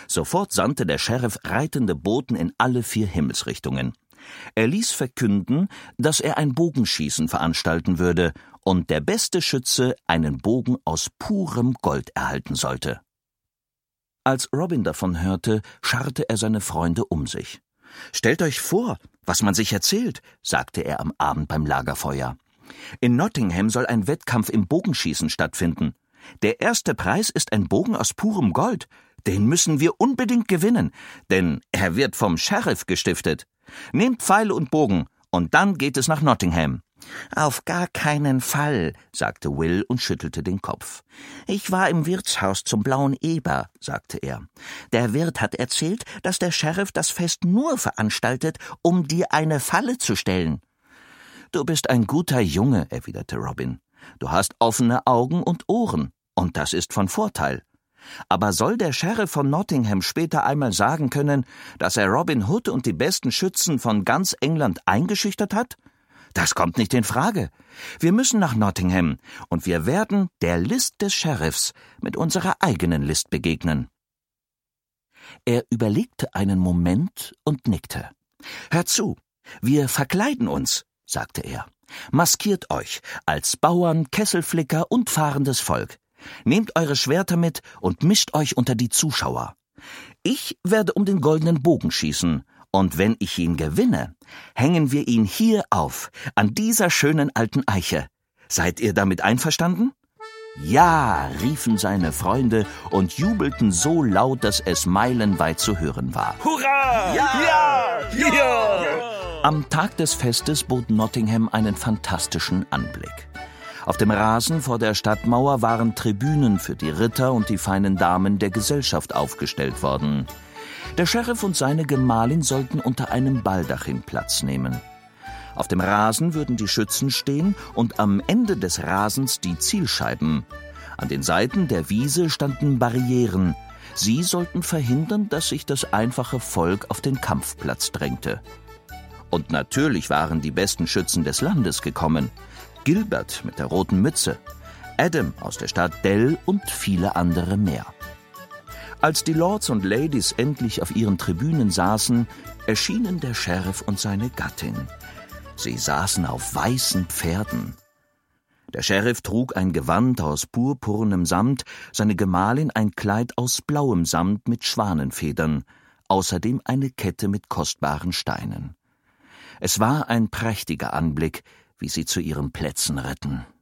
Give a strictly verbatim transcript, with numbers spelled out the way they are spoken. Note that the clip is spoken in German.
Sofort sandte der Sheriff reitende Boten in alle vier Himmelsrichtungen. Er ließ verkünden, dass er ein Bogenschießen veranstalten würde und der beste Schütze einen Bogen aus purem Gold erhalten sollte. Als Robin davon hörte, scharrte er seine Freunde um sich. »Stellt euch vor, was man sich erzählt«, sagte er am Abend beim Lagerfeuer. »In Nottingham soll ein Wettkampf im Bogenschießen stattfinden. Der erste Preis ist ein Bogen aus purem Gold. Den müssen wir unbedingt gewinnen, denn er wird vom Sheriff gestiftet. Nehmt Pfeile und Bogen, und dann geht es nach Nottingham.« »Auf gar keinen Fall«, sagte Will und schüttelte den Kopf. »Ich war im Wirtshaus zum Blauen Eber«, sagte er. »Der Wirt hat erzählt, dass der Sheriff das Fest nur veranstaltet, um dir eine Falle zu stellen.« »Du bist ein guter Junge«, erwiderte Robin. »Du hast offene Augen und Ohren, und das ist von Vorteil. Aber soll der Sheriff von Nottingham später einmal sagen können, dass er Robin Hood und die besten Schützen von ganz England eingeschüchtert hat? Das kommt nicht in Frage. Wir müssen nach Nottingham, und wir werden der List des Sheriffs mit unserer eigenen List begegnen.« Er überlegte einen Moment und nickte. »Hört zu, wir verkleiden uns«, sagte er. »Maskiert euch als Bauern, Kesselflicker und fahrendes Volk. Nehmt eure Schwerter mit und mischt euch unter die Zuschauer. Ich werde um den goldenen Bogen schießen, und wenn ich ihn gewinne, hängen wir ihn hier auf, an dieser schönen alten Eiche. Seid ihr damit einverstanden?« »Ja«, riefen seine Freunde und jubelten so laut, dass es meilenweit zu hören war. »Hurra! Ja! Ja! Ja! Ja!« Am Tag des Festes bot Nottingham einen fantastischen Anblick. Auf dem Rasen vor der Stadtmauer waren Tribünen für die Ritter und die feinen Damen der Gesellschaft aufgestellt worden. Der Sheriff und seine Gemahlin sollten unter einem Baldachin Platz nehmen. Auf dem Rasen würden die Schützen stehen und am Ende des Rasens die Zielscheiben. An den Seiten der Wiese standen Barrieren. Sie sollten verhindern, dass sich das einfache Volk auf den Kampfplatz drängte. Und natürlich waren die besten Schützen des Landes gekommen. Gilbert mit der roten Mütze, Adam aus der Stadt Dell und viele andere mehr. Als die Lords und Ladies endlich auf ihren Tribünen saßen, erschienen der Sheriff und seine Gattin. Sie saßen auf weißen Pferden. Der Sheriff trug ein Gewand aus purpurnem Samt, seine Gemahlin ein Kleid aus blauem Samt mit Schwanenfedern, außerdem eine Kette mit kostbaren Steinen. Es war ein prächtiger Anblick, wie sie zu ihren Plätzen ritten.